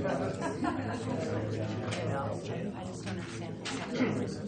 just don't understand.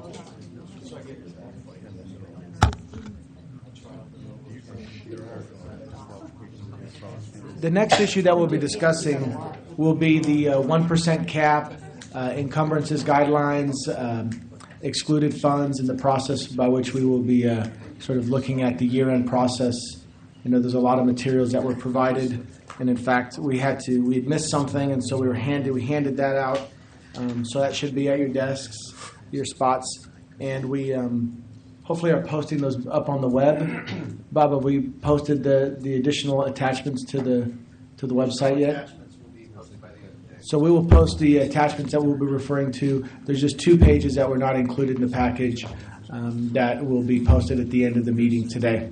The next issue that we'll be discussing will be the 1% cap, encumbrances guidelines, excluded funds, and the process by which we will be sort of looking at the year-end process. You know, there's a lot of materials that were provided, and in fact, we had missed something, and so we handed that out. So that should be at your desks, your spots, and we hopefully are posting those up on the web. Baba, we posted the additional attachments to the website yet? So we will post the attachments that we'll be referring to. There's just 2 pages that were not included in the package that will be posted at the end of the meeting today.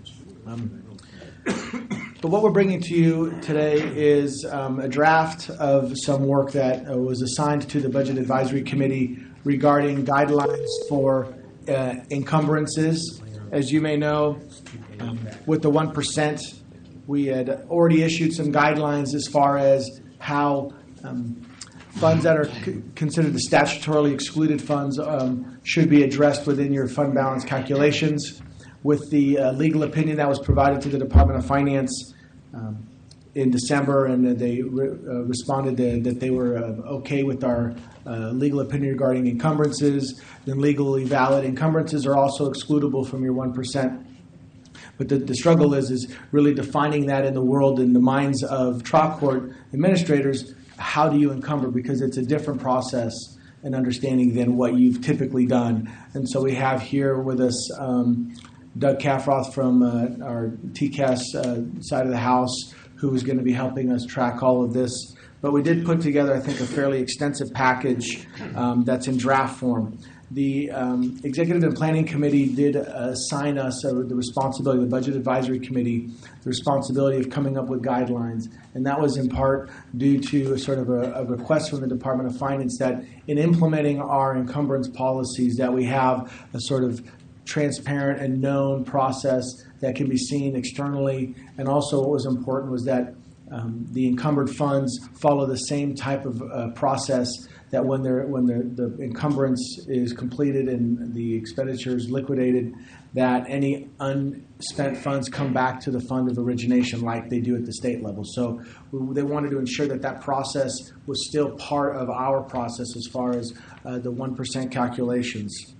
But what we're bringing to you today is a draft of some work that was assigned to the Budget Advisory Committee regarding guidelines for encumbrances. As you may know, with the 1%, we had already issued some guidelines as far as how funds that are considered the statutorily excluded funds should be addressed within your fund balance calculations. With the legal opinion that was provided to the Department of Finance in December, and they responded that they were okay with our legal opinion regarding encumbrances, then legally valid encumbrances are also excludable from your 1%. But the struggle is really defining that in the world, in the minds of trial court administrators. How do you encumber? Because it's a different process and understanding than what you've typically done. And so we have here with us Doug Kaffroth from our TCAS side of the house, who is going to be helping us track all of this. But we did put together, I think, a fairly extensive package that's in draft form. The Executive and Planning Committee did assign us the responsibility, the Budget Advisory Committee, the responsibility of coming up with guidelines. And that was in part due to sort of a request from the Department of Finance that in implementing our encumbrance policies that we have a sort of transparent and known process that can be seen externally. And also what was important was that the encumbered funds follow the same type of process that when the encumbrance is completed and the expenditure is liquidated, that any unspent funds come back to the fund of origination like they do at the state level. So they wanted to ensure that process was still part of our process as far as the 1% calculations.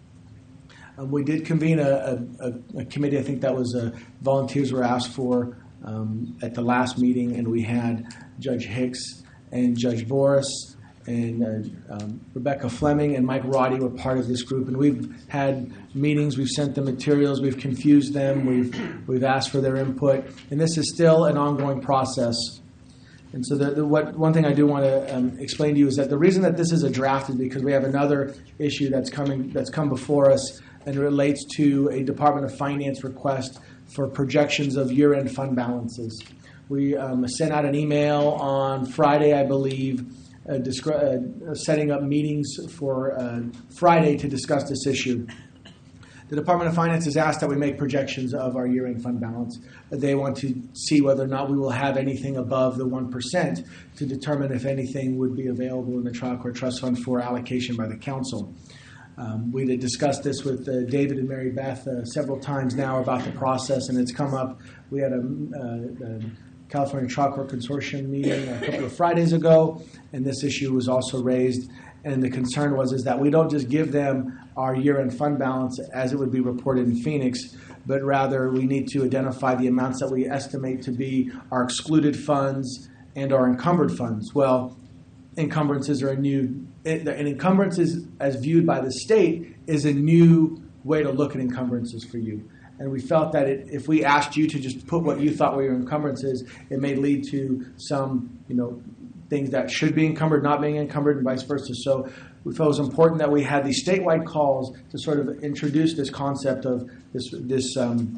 We did convene a committee. I think that was volunteers were asked for at the last meeting, and we had Judge Hicks and Judge Boris and Rebecca Fleming and Mike Roddy were part of this group, and we've had meetings. We've sent them materials. We've confused them. We've asked for their input, and this is still an ongoing process. And so one thing I do want to explain to you is that the reason that this is a draft is because we have another issue that's come before us, and it relates to a Department of Finance request for projections of year-end fund balances. We sent out an email on Friday, I believe, setting up meetings for Friday to discuss this issue. The Department of Finance has asked that we make projections of our year-end fund balance. They want to see whether or not we will have anything above the 1% to determine if anything would be available in the trial court trust fund for allocation by the council. We had discussed this with David and Mary Beth several times now about the process, and it's come up. We had a California Trial Court Consortium meeting a couple of Fridays ago, and this issue was also raised. And the concern is that we don't just give them our year-end fund balance as it would be reported in Phoenix, but rather we need to identify the amounts that we estimate to be our excluded funds and our encumbered funds. Well, encumbrances are an encumbrance is, as viewed by the state, is a new way to look at encumbrances for you. And we felt that if we asked you to just put what you thought were your encumbrances, it may lead to some, things that should be encumbered not being encumbered, and vice versa. So we felt it was important that we had these statewide calls to sort of introduce this concept of this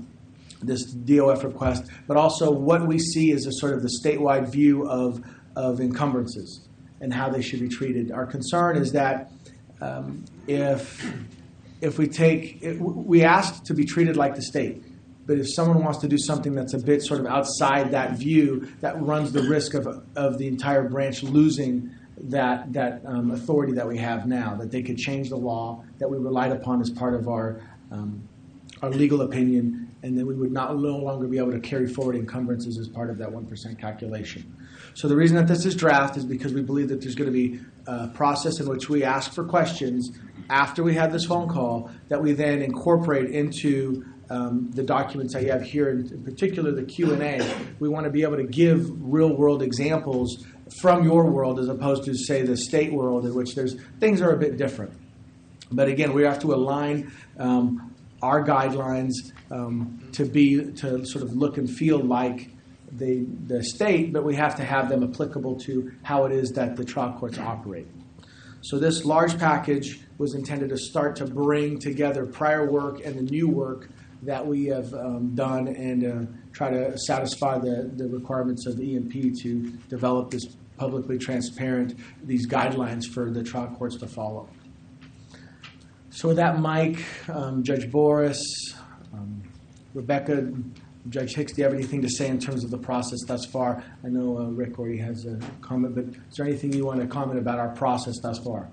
DOF request, but also what we see as a sort of the statewide view of encumbrances and how they should be treated. Our concern is that if we ask to be treated like the state, But if someone wants to do something that's a bit sort of outside that view, that runs the risk of the entire branch losing that authority that we have now, that they could change the law that we relied upon as part of our legal opinion, and then we would no longer be able to carry forward encumbrances as part of that 1% calculation. So the reason that this is draft is because we believe that there's going to be a process in which we ask for questions after we have this phone call that we then incorporate into the documents that you have here, in particular the Q&A. We want to be able to give real-world examples from your world as opposed to, say, the state world, in which things are a bit different. But again, we have to align our guidelines to sort of look and feel like the state, but we have to have them applicable to how it is that the trial courts operate. So this large package was intended to start to bring together prior work and the new work that we have done and try to satisfy the requirements of the EMP to develop this publicly transparent, these guidelines for the trial courts to follow. So with that, Mike, Judge Boris, Rebecca, Judge Hicks, do you have anything to say in terms of the process thus far? I know Rick already has a comment, but is there anything you want to comment about our process thus far?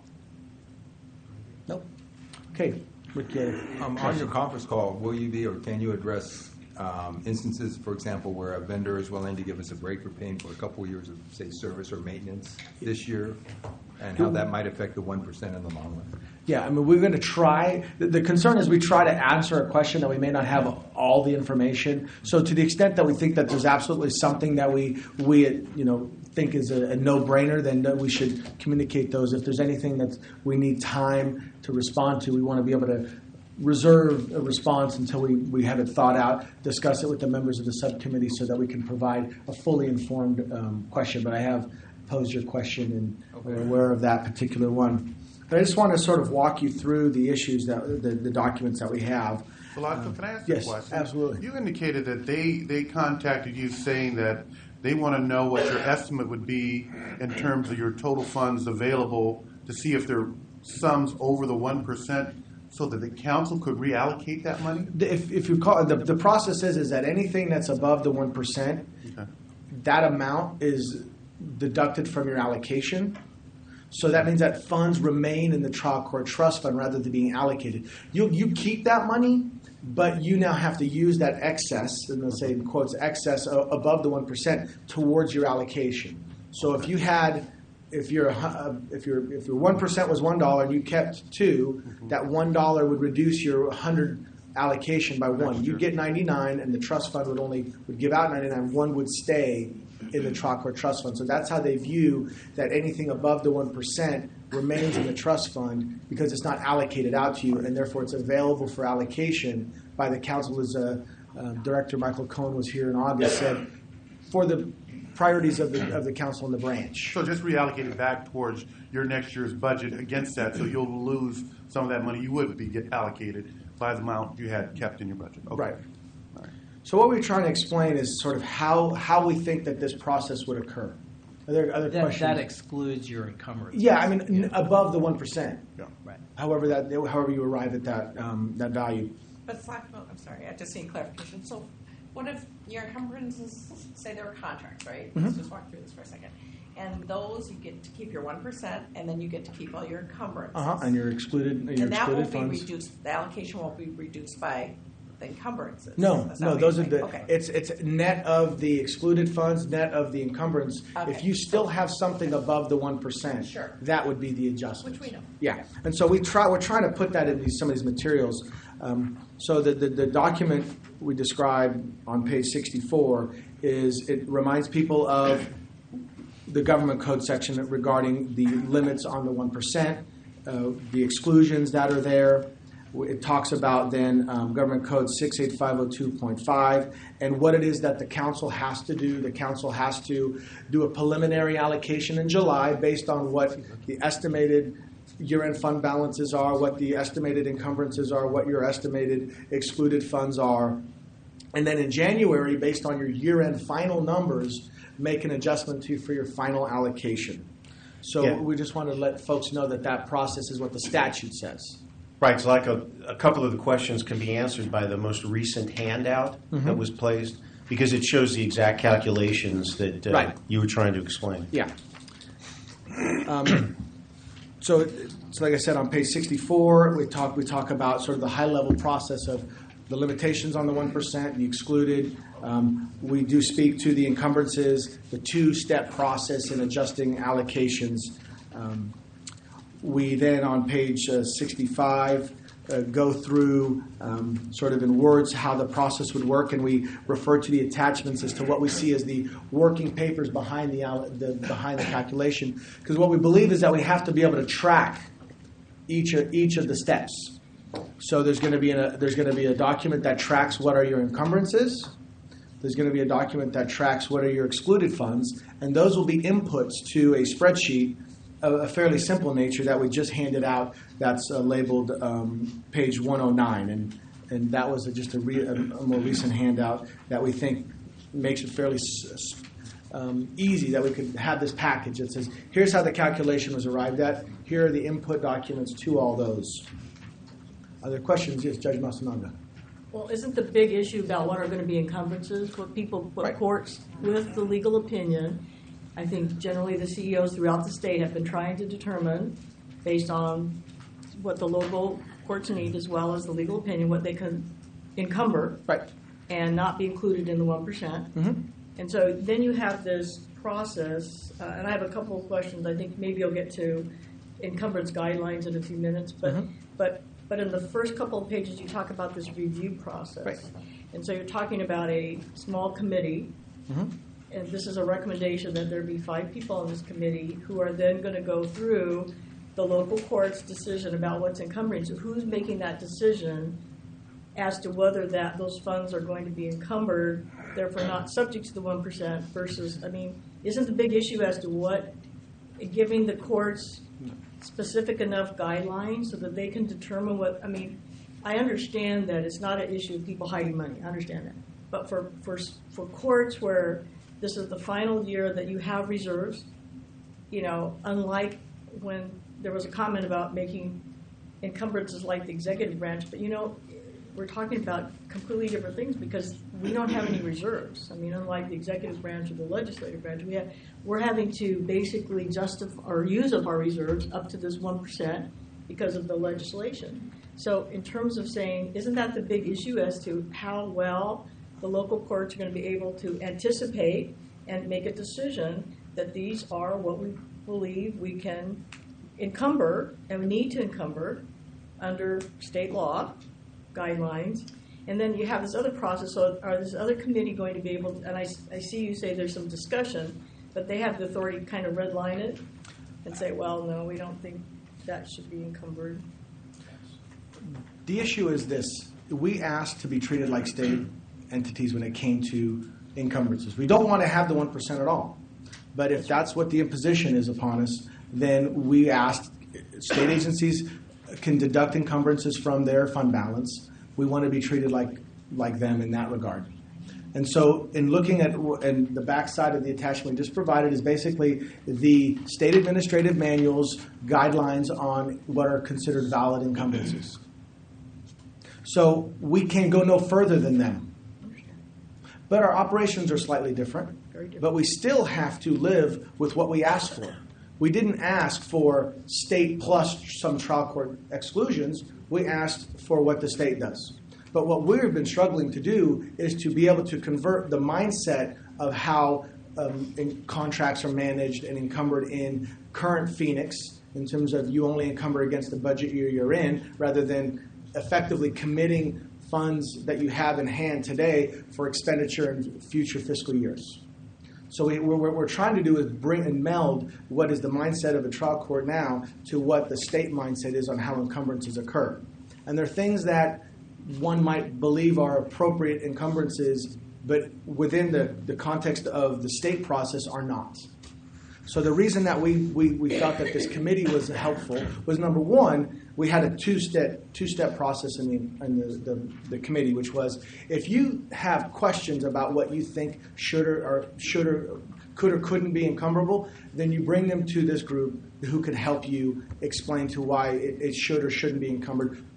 Nope. Okay. Rick, on your conference call, will you be or can you address instances, for example, where a vendor is willing to give us a break for paying for a couple of years of, say, service or maintenance this year, and how that might affect the 1% in the long run? Yeah, I mean, we're going to try. The concern is we try to answer a question that we may not have all the information. So to the extent that we think that there's absolutely something that we think is a no-brainer, then we should communicate those. If there's anything that we need time to respond to, we want to be able to reserve a response until we have it thought out, discuss it with the members of the subcommittee so that we can provide a fully informed question. But I have posed your question and we're aware of that particular one. But I just want to sort of walk you through the issues, that the documents that we have. Velasco, can I ask you a yes, question? Absolutely. You indicated that they contacted you saying that they want to know what your estimate would be in terms of your total funds available to see if there are sums over the 1%, so that the council could reallocate that money? If you call the process is that anything that's above the 1%, Okay. that amount is deducted from your allocation. So that means that funds remain in the trial court trust fund rather than being allocated. You keep that money, but you now have to use that excess, and they'll say in quotes, excess above the 1% towards your allocation. So if your 1% was $1 and you kept $2, that $1 would reduce your 100 allocation by 1. You get 99, and the trust fund would give out 99. 1 would stay in the trial court trust fund. So that's how they view that anything above the 1% remains in the trust fund because it's not allocated out to you, and therefore it's available for allocation by the council. As Director Michael Cohen was here in August, said, for the priorities of the council and the branch. So just reallocate it back towards your next year's budget against that, so you'll lose some of that money you would get allocated by the amount you had kept in your budget. Okay. Right. All right. So what we're trying to explain is sort of how we think that this process would occur. Are there other questions? That excludes your encumbrance. Yeah, I mean above the 1%. Yeah. Right. However you arrive at that value. But I'm sorry, I just need clarification. So what if your encumbrances, say they were contracts, right? Mm-hmm. Let's just walk through this for a second. And those, you get to keep your 1%, and then you get to keep all your encumbrances. And you're excluded. And that won't be funds. reduced, the allocation won't be reduced by the encumbrances. No, That's not what those you're are saying. the. Okay. It's net of the excluded funds, net of the encumbrance. Okay. If you still have something above the 1%, Sure. that would be the adjustment. Which we know. Yeah, and so we're trying to put that in some of these materials. So the document we described on page 64 it reminds people of the government code section regarding the limits on the 1%, the exclusions that are there. It talks about then Government Code 68502.5 and what it is that the council has to do. The council has to do a preliminary allocation in July based on what the estimated year-end fund balances are, what the estimated encumbrances are, what your estimated excluded funds are. And then in January, based on your year-end final numbers, make an adjustment for your final allocation. So Yeah. we just want to let folks know that process is what the statute says. Right, so like a couple of the questions can be answered by the most recent handout that was placed, because it shows the exact calculations that Right. you were trying to explain. Yeah. So like I said, on page 64, we talk about sort of the high-level process of the limitations on the 1%, the excluded. We do speak to the encumbrances, the two-step process in adjusting allocations. We then, on page 65, go through sort of in words how the process would work, and we refer to the attachments as to what we see as the working papers behind behind the calculation. Because what we believe is that we have to be able to track each of the steps. So there's going to be a document that tracks what are your encumbrances. There's going to be a document that tracks what are your excluded funds, and those will be inputs to a spreadsheet of a fairly simple nature that we just handed out. That's labeled page 109, and that was just a more recent handout that we think makes it fairly easy that we could have this package that says, here's how the calculation was arrived at, here are the input documents to all those. Are there questions? Yes, Judge Masunaga. Well, isn't the big issue about what are going to be encumbrances, what people put Right. courts with the legal opinion? I think generally the CEOs throughout the state have been trying to determine, based on what the local courts need as well as the legal opinion, what they can encumber Right. and not be included in the 1%. And so then you have this process, and I have a couple of questions. I think maybe you'll get to encumbrance guidelines in a few minutes, but in the first couple of pages you talk about this review process. Right. And so you're talking about a small committee, and this is a recommendation that there be 5 people on this committee who are then going to go through the local court's decision about what's encumbering. So who's making that decision as to whether those funds are going to be encumbered, therefore not subject to the 1% versus, I mean, isn't the big issue as to what, giving the courts specific enough guidelines so that they can determine what, I mean, I understand that it's not an issue of people hiding money. I understand that. But for courts where this is the final year that you have reserves, unlike when there was a comment about making encumbrances like the executive branch, but we're talking about completely different things because we don't have any reserves. I mean, unlike the executive branch or the legislative branch, we're having to basically justify or use up our reserves up to this 1% because of the legislation. So in terms of saying, isn't that the big issue as to how well the local courts are going to be able to anticipate and make a decision that these are what we believe we can encumber and we need to encumber under state law guidelines, and then you have this other process. So are this other committee going to be able to, and I see you say there's some discussion, but they have the authority to kind of redline it and say, well, no, we don't think that should be encumbered. The issue is this. We asked to be treated like state entities when it came to encumbrances. We don't want to have the 1% at all. But if that's what the imposition is upon us, then we asked state agencies can deduct encumbrances from their fund balance. We want to be treated like them in that regard. And so in looking at and the backside of the attachment we just provided is basically the state administrative manual's guidelines on what are considered valid encumbrances. So we can go no further than them. But our operations are slightly different. Very different. But we still have to live with what we asked for. We didn't ask for state plus some trial court exclusions. We asked for what the state does. But what we've been struggling to do is to be able to convert the mindset of how contracts are managed and encumbered in current Phoenix in terms of you only encumber against the budget year you're in rather than effectively committing funds that you have in hand today for expenditure in future fiscal years. So what we're trying to do is bring and meld what is the mindset of a trial court now to what the state mindset is on how encumbrances occur. And there are things that one might believe are appropriate encumbrances, but within the context of the state process are not. So the reason that we thought that this committee was helpful was, number one, we had a two-step process in the committee, which was if you have questions about what you think should or could or couldn't be encumberable, then you bring them to this group who could help you explain to why it should or shouldn't be encumbered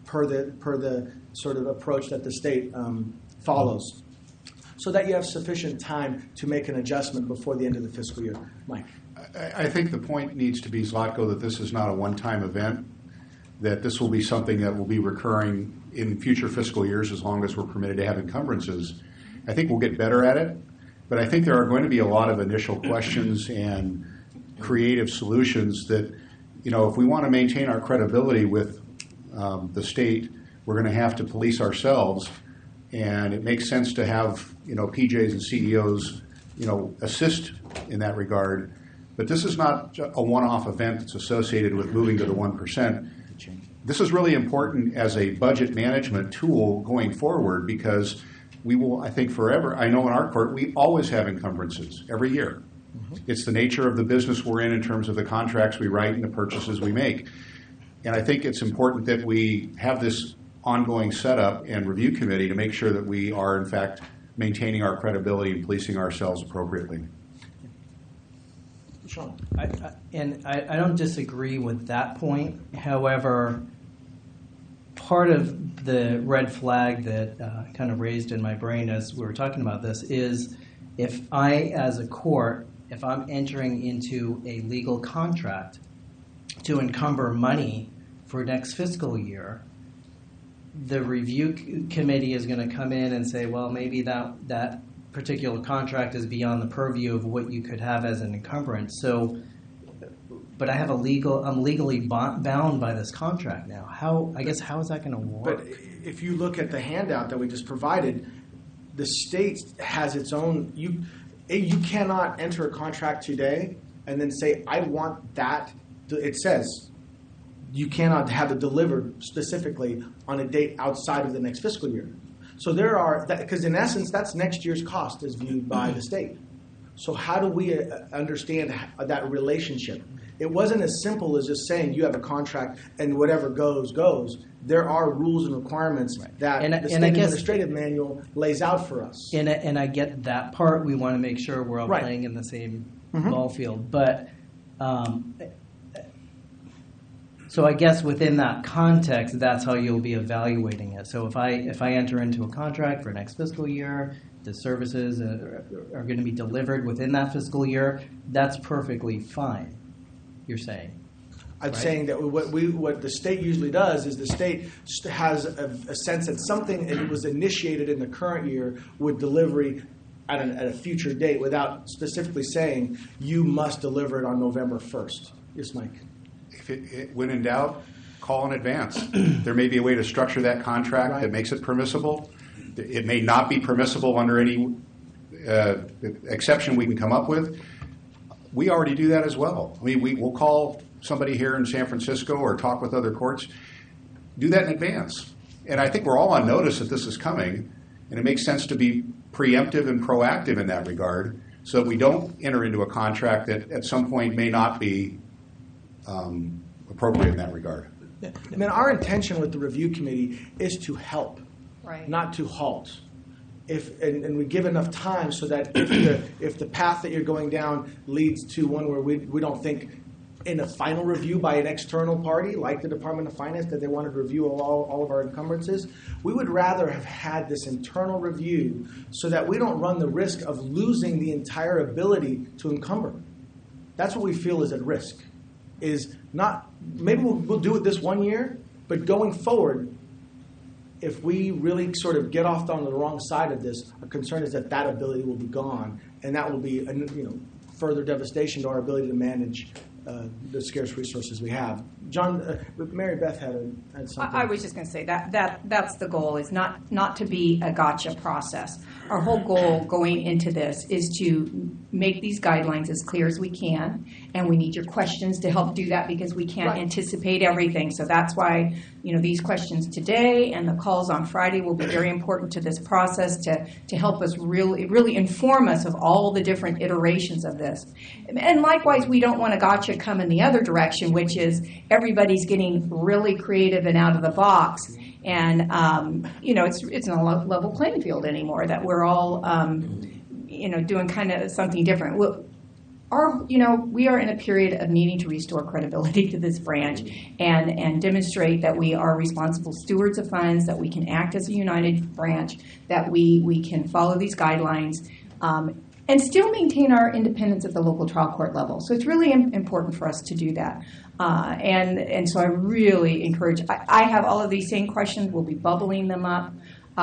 per the sort of approach that the state follows, so that you have sufficient time to make an adjustment before the end of the fiscal year. Mike. I think the point needs to be, Zlatko, that this is not a one-time event, that this will be something that will be recurring in future fiscal years as long as we're permitted to have encumbrances. I think we'll get better at it, but I think there are going to be a lot of initial questions and creative solutions that, if we want to maintain our credibility with the state, we're going to have to police ourselves, and it makes sense to have, PJs and CEOs, assist in that regard. But this is not a one-off event that's associated with moving to the 1%. This is really important as a budget management tool going forward, because we will, I think, forever, I know in our court, we always have encumbrances every year. It's the nature of the business we're in terms of the contracts we write and the purchases we make. And I think it's important that we have this ongoing setup and review committee to make sure that we are, in fact, maintaining our credibility and policing ourselves appropriately. Sean. I don't disagree with that point. However, part of the red flag that kind of raised in my brain as we were talking about this is, if I, as a court, if I'm entering into a legal contract to encumber money for next fiscal year, the review committee is going to come in and say, well, maybe that particular contract is beyond the purview of what you could have as an encumbrance. So, but I'm legally bound by this contract now. How is that going to work? But if you look at the handout that we just provided, the state has its own. You cannot enter a contract today and then say, I want that. It says you cannot have it delivered specifically on a date outside of the next fiscal year. So there are, because in essence, that's next year's cost as viewed by the state. So how do we understand that relationship? It wasn't as simple as just saying you have a contract and whatever goes, goes. There are rules and requirements that the state administrative manual lays out for us. And I get that part. We want to make sure we're all playing in the same ball field. But so I guess within that context, that's how you'll be evaluating it. So if I enter into a contract for next fiscal year, the services are going to be delivered within that fiscal year, that's perfectly fine, you're saying. I'm saying that what the state usually does is the state has a sense that something that was initiated in the current year with delivery at a future date without specifically saying you must deliver it on November 1st. Yes, Mike. When in doubt, call in advance. There may be a way to structure that contract that makes it permissible. It may not be permissible under any exception we can come up with. We already do that as well. I mean, we'll call somebody here in San Francisco or talk with other courts. Do that in advance. And I think we're all on notice that this is coming, and it makes sense to be preemptive and proactive in that regard so that we don't enter into a contract that at some point may not be appropriate in that regard. I mean, our intention with the review committee is to help, not to halt. And we give enough time so that if the path that you're going down leads to one where we don't think in a final review by an external party like the Department of Finance that they wanted to review all of our encumbrances, we would rather have had this internal review so that we don't run the risk of losing the entire ability to encumber. That's what we feel is at risk. Is not, maybe we'll do it this 1 year, but going forward, if we really sort of get off on the wrong side of this, our concern is that ability will be gone, and that will be further devastation to our ability to manage the scarce resources we have. John, Mary Beth had something. I was just going to say that's the goal, is not to be a gotcha process. Our whole goal going into this is to make these guidelines as clear as we can, and we need your questions to help do that because we can't anticipate everything. So that's why these questions today and the calls on Friday will be very important to this process to help us really inform us of all the different iterations of this. And likewise, we don't want a gotcha come in the other direction, which is everybody's getting really creative and out of the box, and it's not a level playing field anymore. That we're all doing kind of something different. we are in a period of needing to restore credibility to this branch and demonstrate that we are responsible stewards of funds, that we can act as a united branch, that we can follow these guidelines, and still maintain our independence at the local trial court level. So it's really important for us to do that. And so I really encourage, I have all of these same questions. We'll be bubbling them up.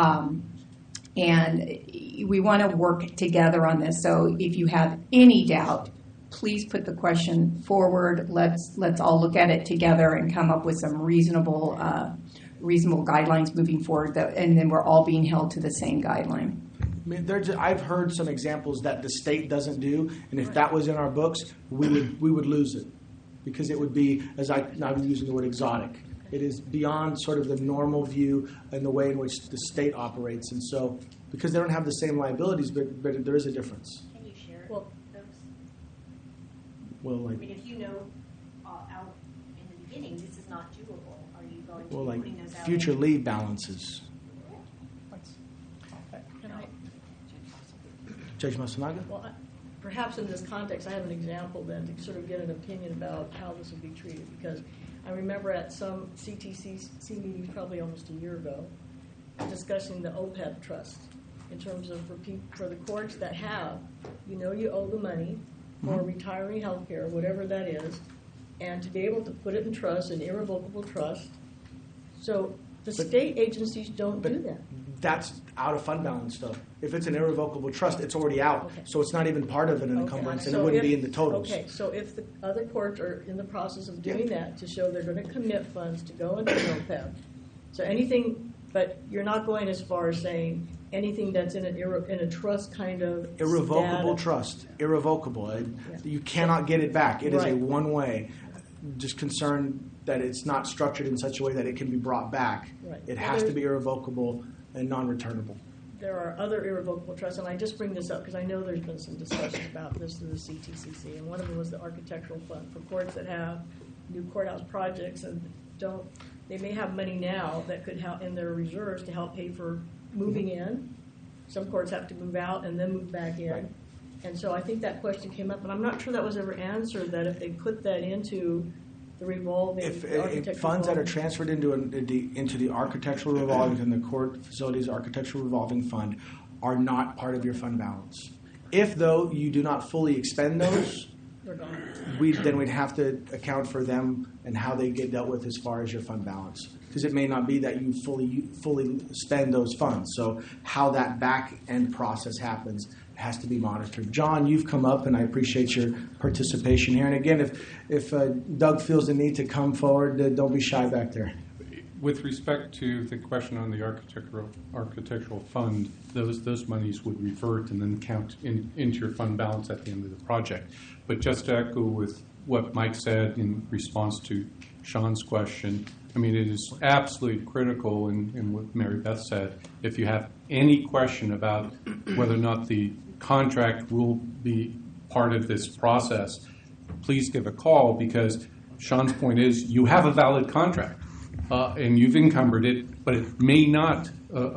And we want to work together on this. So if you have any doubt, please put the question forward. Let's all look at it together and come up with some reasonable guidelines moving forward. And then we're all being held to the same guideline. I mean, I've heard some examples that the state doesn't do, and if that was in our books, we would lose it, because it would be, as I'm using the word exotic. It is beyond sort of the normal view and the way in which the state operates, and so because they don't have the same liabilities, but there is a difference. Can you share Well- those? Well, I like mean, if you know out in the beginning, this is not doable, are you going to well, be like putting those out? future leave balances. Can I? Judge Masunaga? Well, perhaps in this context, I have an example then to sort of get an opinion about how this would be treated, because I remember at some CTCC meetings probably almost a year ago, discussing the OPEB trust in terms of for the courts that have, you owe the money for retiree health care, whatever that is, and to be able to put it in trust, an irrevocable trust. So the state agencies don't do that. That's out of fund balance, though. If it's an irrevocable trust, it's already out, Okay. so it's not even part of an encumbrance, and it So wouldn't if- be in the totals. Okay, so if the other courts are in the process of doing that to show they're going to commit funds to go into OPEB, so anything, but you're not going as far as saying anything that's in a trust kind of Irrevocable status. trust, irrevocable. Yeah. You cannot get it back. It is a Right. one-way. Just concerned that it's not structured in such a way that it can be brought back. Right. It Well, has to there's- be irrevocable and non-returnable. There are other irrevocable trusts, and I just bring this up because I know there's been some discussion about this through the CTCC, and one of them was the architectural fund for courts that have new courthouse projects and they may have money now that could help in their reserves to help pay for moving in. Some courts have to move out and then move back in. Right. And so I think that question came up, and I'm not sure that was ever answered, that if they put that into the revolving If architectural funds that are fund- transferred into the architectural revolving and the court facilities architectural revolving fund are not part of your fund balance. If, though, you do not fully expend those, they're gone. then we'd have to account for them and how they get dealt with as far as your fund balance. Because it may not be that you fully spend those funds. So how that back end process happens has to be monitored. John, you've come up, and I appreciate your participation here. And again, if Doug feels the need to come forward, don't be shy back there. With respect to the question on the architectural fund, those monies would revert and then count into your fund balance at the end of the project. But just to echo with what Mike said in response to Sean's question, I mean, it is absolutely critical in what Mary Beth said. If you have any question about whether or not the contract will be part of this process, please give a call, because Sean's point is you have a valid contract and you've encumbered it, but it may not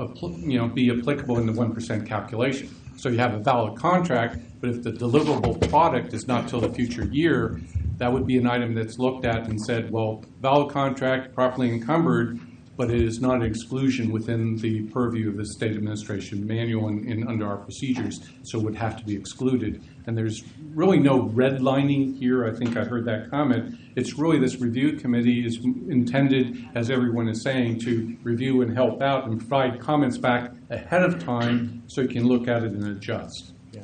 be applicable in the 1% calculation. So you have a valid contract, but if the deliverable product is not till the future year, that would be an item that's looked at and said, well, valid contract, properly encumbered, but it is not an exclusion within the purview of the state administration manual and under our procedures, so it would have to be excluded. And there's really no redlining here. I think I heard that comment. It's really this review committee is intended, as everyone is saying, to review and help out and provide comments back ahead of time so you can look at it and adjust. Yeah.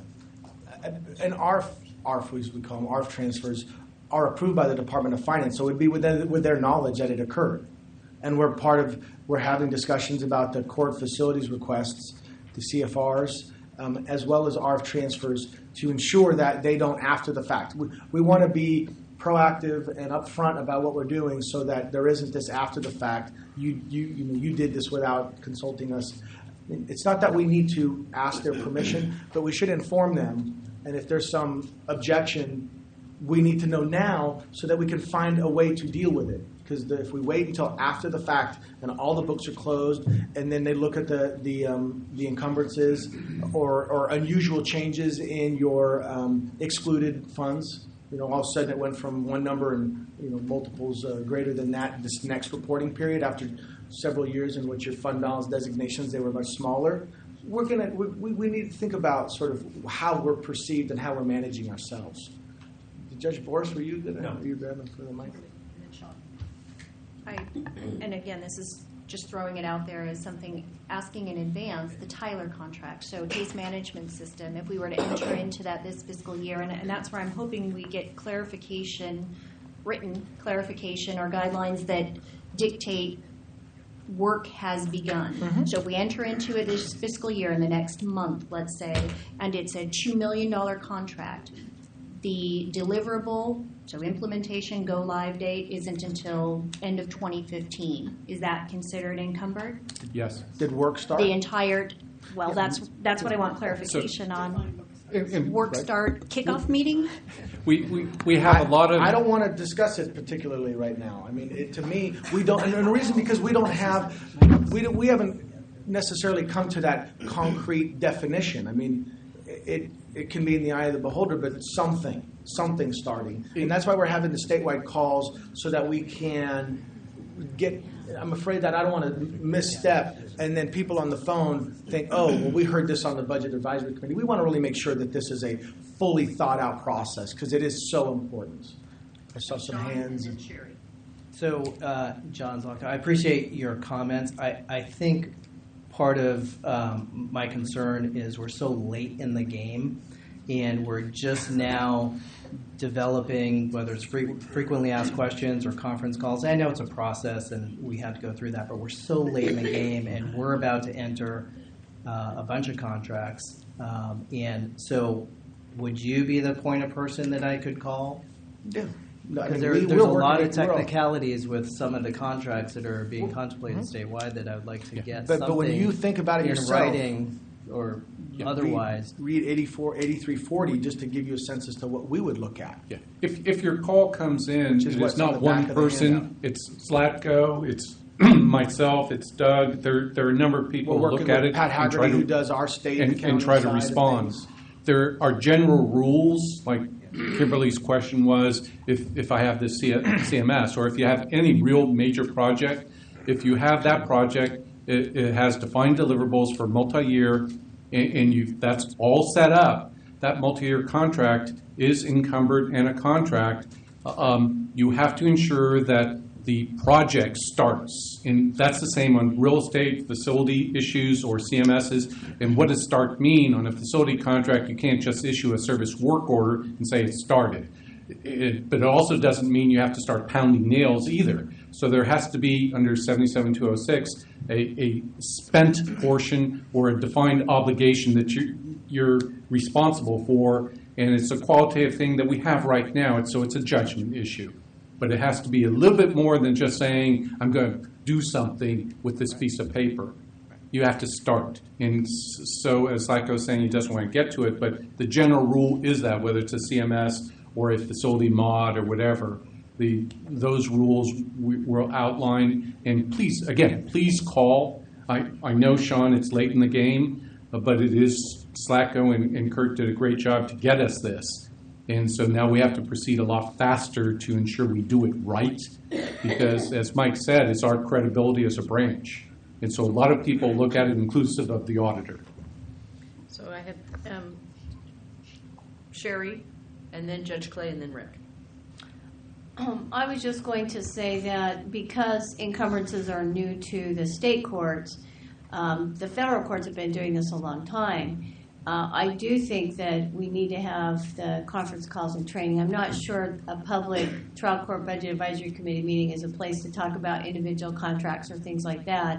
And ARF, as we call them, ARF transfers, are approved by the Department of Finance, so it would be with their knowledge that it occurred. And we're having discussions about the court facilities requests, the CFRs, as well as ARF transfers to ensure that they don't after the fact. We want to be proactive and upfront about what we're doing so that there isn't this after the fact. You did this without consulting us. It's not that we need to ask their permission, but we should inform them. And if there's some objection, we need to know now so that we can find a way to deal with it. Because if we wait until after the fact and all the books are closed, and then they look at the encumbrances or unusual changes in your excluded funds, all of a sudden it went from one number and multiples greater than that this next reporting period after several years in which your fund balance designations, they were much smaller. We need to think about sort of how we're perceived and how we're managing ourselves. Judge Boris, were you going to? No. You grabbing for the mic? And again, this is just throwing it out there as something, asking in advance, the Tyler contract, so case management system, if we were to enter into that this fiscal year, and that's where I'm hoping we get clarification, written clarification or guidelines that dictate work has begun. Mm-hmm. So if we enter into it this fiscal year in the next month, let's say, and it's a $2 million contract, the deliverable, so implementation go live date isn't until end of 2015. Is that considered encumbered? Yes. Did work start? The entire, well, that's what I want clarification on. Work start kickoff meeting? We have a lot of. I don't want to discuss it particularly right now. I mean, to me, we don't, and the reason because we haven't necessarily come to that concrete definition. I mean, it can be in the eye of the beholder, but something starting, and that's why we're having the statewide calls so that we can get. I'm afraid that I don't want to misstep, and then people on the phone think, oh, well, we heard this on the Budget Advisory Committee. We want to really make sure that this is a fully thought-out process because it is so important. I saw some hands. So, John Zlotko, I appreciate your comments. I think part of my concern is we're so late in the game, and we're just now developing, whether it's frequently asked questions or conference calls. I know it's a process and we have to go through that, but we're so late in the game and we're about to enter a bunch of contracts. And so would you be the point of person that I could call? Yeah. Because there's a lot of technicalities with some of the contracts that are being contemplated statewide that I would like to get something but when you think about it in yourself, writing or otherwise. Read 8340 just to give you a sense as to what we would look at. Yeah. If your call comes in, it's not one person, it's Zlatko, it's myself, it's Doug. There are a number of people who look at it Pat Haggerty, who does our state and try to respond. There are general rules, like Kimberly's question was, if I have this CMS, or if you have any real major project, if you have that project, it has defined deliverables for multi-year, and that's all set up. That multi-year contract is encumbered and a contract. You have to ensure that the project starts. And that's the same on real estate, facility issues, or CMSs. And what does start mean? On a facility contract, you can't just issue a service work order and say it started. But it also doesn't mean you have to start pounding nails either. So there has to be, under 77206, a spent portion or a defined obligation that you're responsible for, and it's a qualitative thing that we have right now, so it's a judgment issue. But it has to be a little bit more than just saying, I'm going to do something with this piece of paper. You have to start. And so, as Zlatko was saying, he doesn't want to get to it, but the general rule is that, whether it's a CMS or a facility mod or whatever, those rules were outlined. And please call. I know, Sean, it's late in the game, but it is Zlatko and Kurt did a great job to get us this. And so now we have to proceed a lot faster to ensure we do it right, because, as Mike said, it's our credibility as a branch. And so a lot of people look at it inclusive of the auditor. So I had Sherry, and then Judge Clay, and then Rick. I was just going to say that because encumbrances are new to the state courts, the federal courts have been doing this a long time. I do think that we need to have the conference calls and training. I'm not sure a public trial court budget advisory committee meeting is a place to talk about individual contracts or things like that.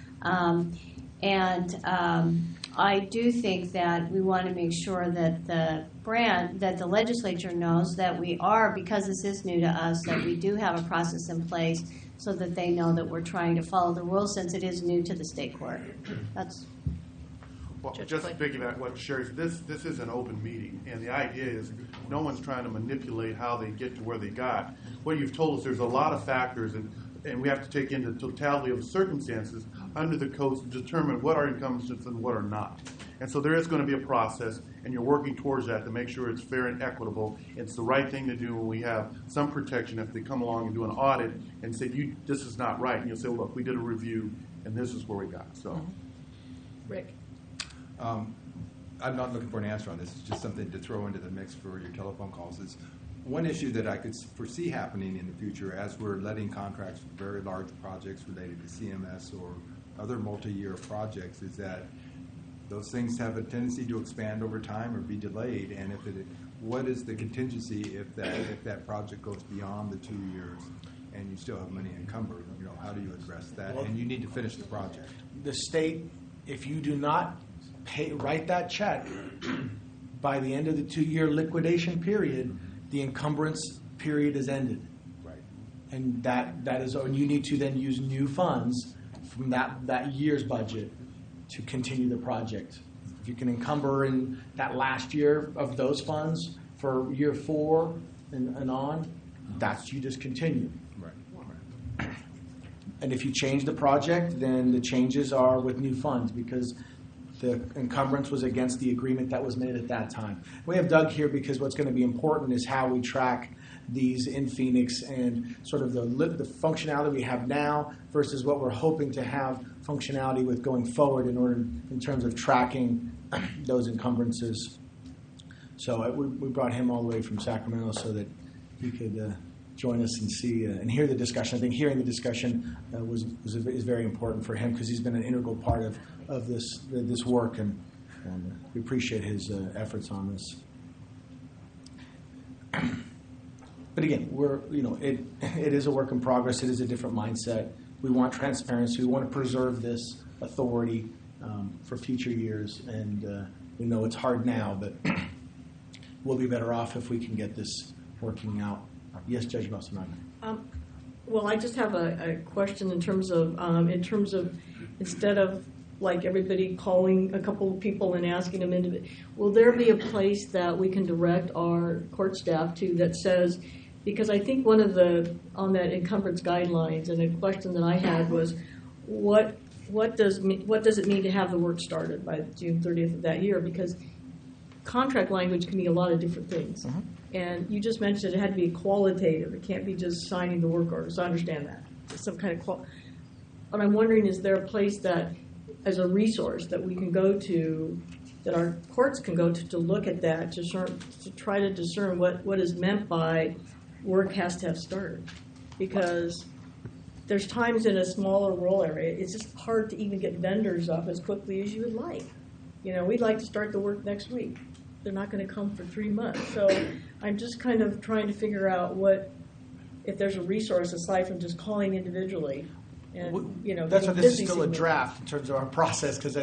I do think that we want to make sure that the legislature knows that we are, because this is new to us, that we do have a process in place so that they know that we're trying to follow the rules, since it is new to the state court. Well, Judge just to Clay. piggyback what Sherry said, this is an open meeting, and the idea is no one's trying to manipulate how they get to where they got. What you've told us, there's a lot of factors, and we have to take into totality of circumstances under the codes to determine what are encumbrances and what are not. And so there is going to be a process, and you're working towards that to make sure it's fair and equitable. It's the right thing to do when we have some protection if they come along and do an audit and say, this is not right. And you'll say, well, look, we did a review, and this is where we got. So. Rick? I'm not looking for an answer on this. It's just something to throw into the mix for your telephone calls. Is one issue that I could foresee happening in the future as we're letting contracts for very large projects related to CMS or other multi-year projects is that those things have a tendency to expand over time or be delayed. And what is the contingency if that project goes beyond the 2 years and you still have money encumbered? How do you address that? And you need to finish the project. The state, if you do not write that check by the end of the 2-year liquidation period, the encumbrance period is ended. Right. And that is, and you need to then use new funds from that year's budget to continue the project. If you can encumber in that last year of those funds for year 4 and on, you just continue. Right. And if you change the project, then the changes are with new funds because the encumbrance was against the agreement that was made at that time. We have Doug here because what's going to be important is how we track these in Phoenix and sort of the functionality we have now versus what we're hoping to have functionality with going forward in terms of tracking those encumbrances. So we brought him all the way from Sacramento so that he could join us and see and hear the discussion. I think hearing the discussion is very important for him because he's been an integral part of this work, and we appreciate his efforts on this. But again, it is a work in progress. It is a different mindset. We want transparency. We want to preserve this authority for future years, and we know it's hard now, but we'll be better off if we can get this working out. Yes, Judge Balsamagna. Well, I just have a question in terms of instead of like everybody calling a couple of people and asking them individually, will there be a place that we can direct our court staff to that says, because I think one of on that encumbrance guidelines, and a question that I had was, what does it mean to have the work started by June 30th of that year? Because contract language can mean a lot of different things. Mm-hmm. And you just mentioned it had to be qualitative. It can't be just signing the work order. So I understand that. It's some kind of But I'm wondering, is there a place that, as a resource, that we can go to, that our courts can go to look at that, to try to discern what is meant by work has to have started? Because there's times in a smaller rural area, it's just hard to even get vendors up as quickly as you would like. We'd like to start the work next week. They're not going to come for 3 months. So I'm just kind of trying to figure out if there's a resource aside from just calling individually. And, that's why this is still a draft in terms of our process because,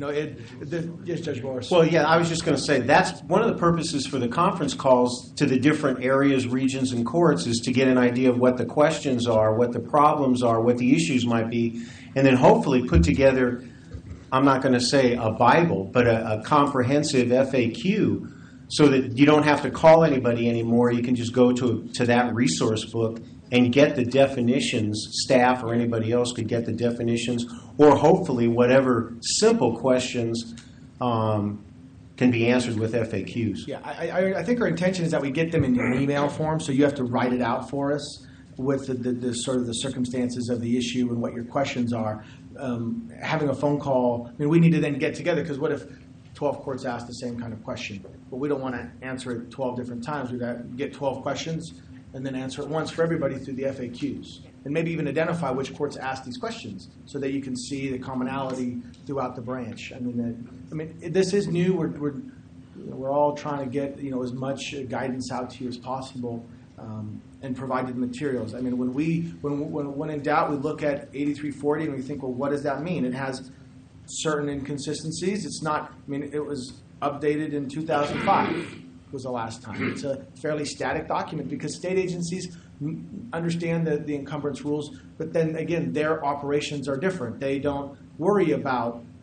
yes, Judge Morris. Well, yeah, I was just going to say that's one of the purposes for the conference calls to the different areas, regions, and courts is to get an idea of what the questions are, what the problems are, what the issues might be, and then hopefully put together, I'm not going to say a Bible, but a comprehensive FAQ so that you don't have to call anybody anymore. You can just go to that resource book and get the definitions. Staff or anybody else could get the definitions, or hopefully whatever simple questions can be answered with FAQs. Yeah, I think our intention is that we get them in an email form, so you have to write it out for us with the sort of the circumstances of the issue and what your questions are. Having a phone call, we need to then get together because what if 12 courts ask the same kind of question? But we don't want to answer it 12 different times. We've got to get 12 questions and then answer it once for everybody through the FAQs. And maybe even identify which courts ask these questions so that you can see the commonality throughout the branch. This is new. We're all trying to get as much guidance out to you as possible. And provided materials. When in doubt, we look at 8340 and we think, well, what does that mean? It has certain inconsistencies. It's not. It was updated in 2005. Was the last time. It's a fairly static document because state agencies understand the encumbrance rules, but then again, their operations are different. They don't worry about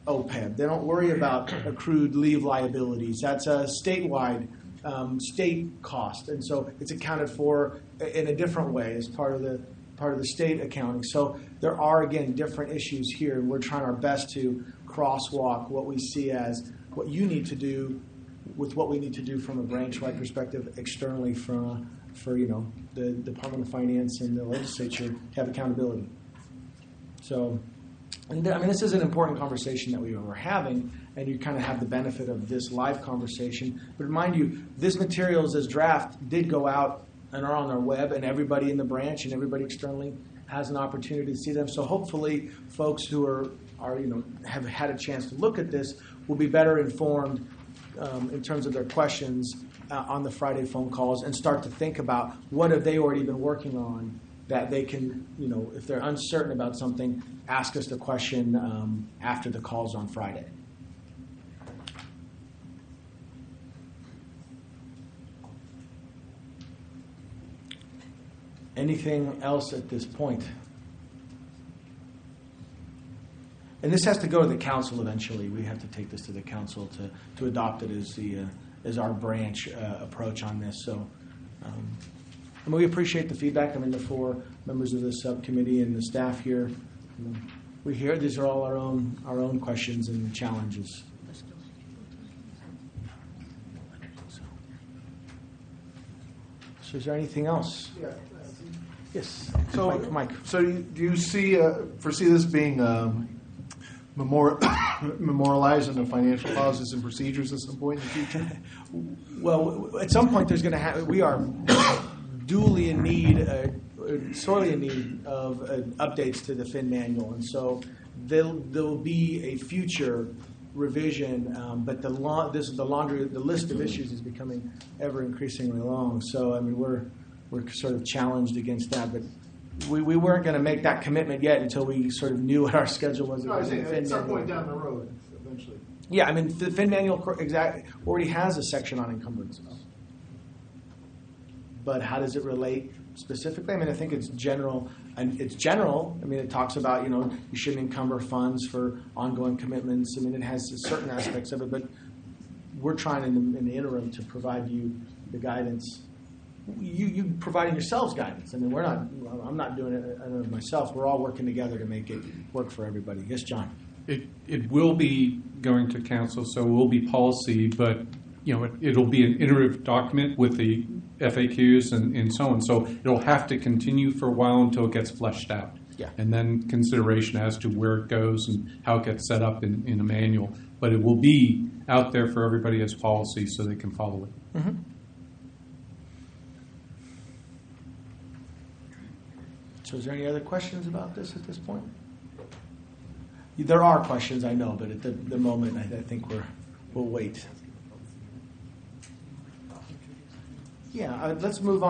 OPEB. They don't worry about accrued leave liabilities. That's a statewide state cost, and so it's accounted for in a different way as part of the state accounting. So there are, again, different issues here, and we're trying our best to crosswalk what we see as what you need to do with what we need to do from a branch-wide perspective externally for the Department of Finance and the legislature to have accountability. So, and I mean, this is an important conversation that we were having, and you kind of have the benefit of this live conversation. But mind you, this materials as draft did go out and are on our web, and everybody in the branch and everybody externally has an opportunity to see them. So hopefully, folks who are have had a chance to look at this will be better informed in terms of their questions on the Friday phone calls, and start to think about what have they already been working on that they can, if they're uncertain about something, ask us the question after the calls on Friday. Anything else at this point? And this has to go to the council eventually. We have to take this to the council to adopt it as our branch approach on this. So, and we appreciate the feedback. I mean, the 4 members of the subcommittee and the staff here. We hear these are all our own questions and challenges. So, is there anything else? Yeah. Yes. So, Mike. So, do you foresee this being memorialized in the financial policies and procedures at some point in the future? Well, at some point, there's going to have. We are duly in need, sorely in need of updates to the Fin manual, and so there will be a future revision. But the list of issues is becoming ever increasingly long. So I mean, we're sort of challenged against that, but we weren't going to make that commitment yet until we sort of knew what our schedule was. No, I think at some point down the road, eventually. Yeah, I mean, the Fin manual already has a section on encumbrances. But how does it relate specifically? I mean, I think it's general. And it's general. I mean, it talks about, you shouldn't encumber funds for ongoing commitments. I mean, it has certain aspects of it, but we're trying in the interim to provide you the guidance. You providing yourselves guidance. I mean, I'm not doing it myself. We're all working together to make it work for everybody. Yes, John. It will be going to council, so it will be policy, but it'll be an iterative document with the FAQs and so on. So it'll have to continue for a while until it gets fleshed out. Yeah. And then consideration as to where it goes and how it gets set up in a manual. But it will be out there for everybody as policy so they can follow it. Mm-hmm. So is there any other questions about this at this point? There are questions, I know, but at the moment, I think we'll wait. Yeah, let's move on.